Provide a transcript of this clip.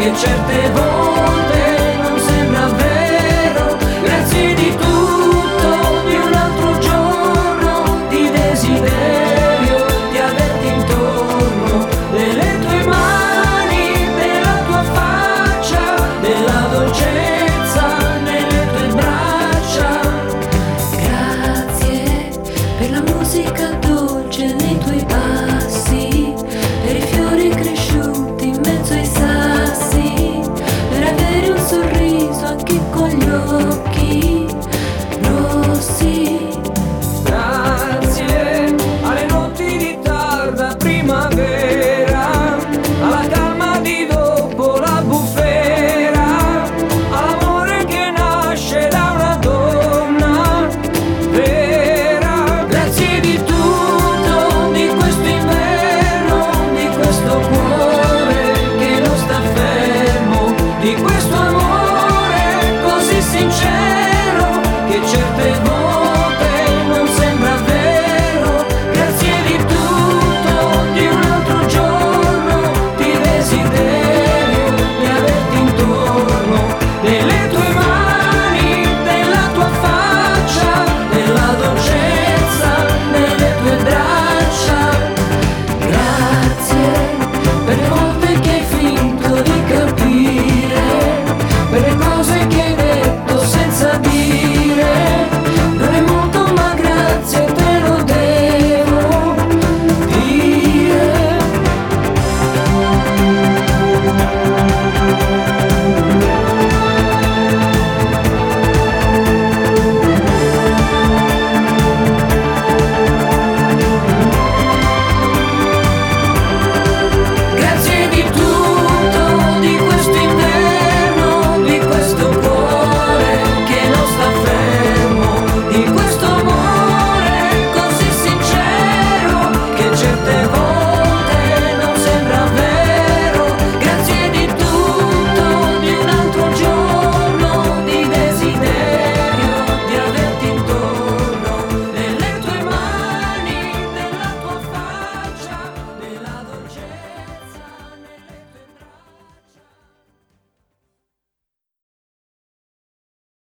che certe volte non sembra vero. Grazie di tutto, di un altro giorno di desiderio, di averti intorno, delle tue mani, della tua faccia, della dolcezza nelle tue braccia. Grazie per la musica dolce nei tuoi passi, per i fiori cresciuti in mezzo ai sassi, per avere un sorriso anche con gli occhi.